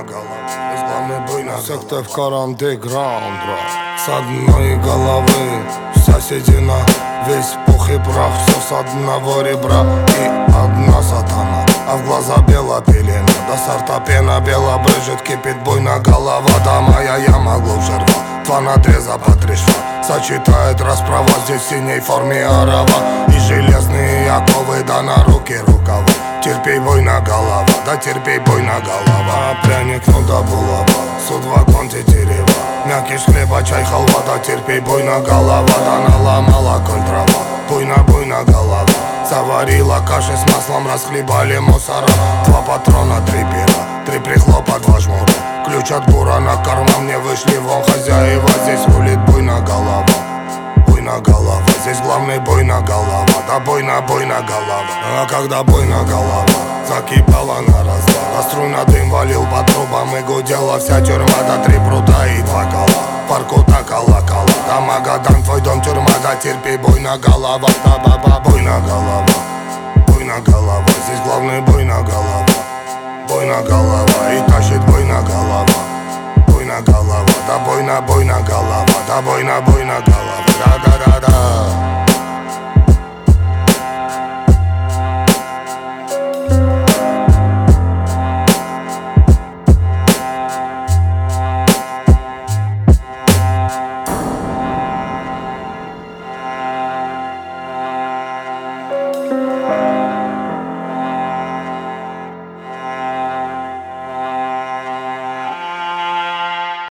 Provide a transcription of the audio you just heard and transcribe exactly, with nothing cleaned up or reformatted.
голова, здесь главный буйна голова. Секта в Карандеграунд, с одной головы вся седина, весь пух и прах, все с одного ребра и одна сатана, а в глаза бела пелена, до сорта пена бела брызжет, кипит буйна голова. Да моя яма глубже рва, два надреза по три шва, сочетает расправа здесь в синей форме арава и железные оковы, да на руки рукава. Терпей, буйна голова, да терпей, буйна голова. Пряник, ну да булава, суд вагон тетерева, мякиш хлеба, чай, халва, да терпей, буйна голова. Да наломала коль трава, буйна, буйна голова. Заварила каши с маслом, расхлебали мусора. Два патрона, три пера, три прихлопа, два жмура. Ключ от бура на карман, мне вышли вон хозяева. Здесь рулит буйна голова, буйна голова, здесь главный буйна голова, да буйна, буйна голова. А когда буйна голова закипала на развал, а струйно дым валил по трубам и гудела вся тюрьма, да три прута и два кола, паркута колокола, да Магадан, твой дом тюрьма, да терпи, буйна голова, да баба, буйна голова, буйна голова, здесь главный буйна голова, буйна голова и тащит буйна голова, буйна голова, да буйна, буйна голова, да буйна, буйна голова, да да да да. Bye.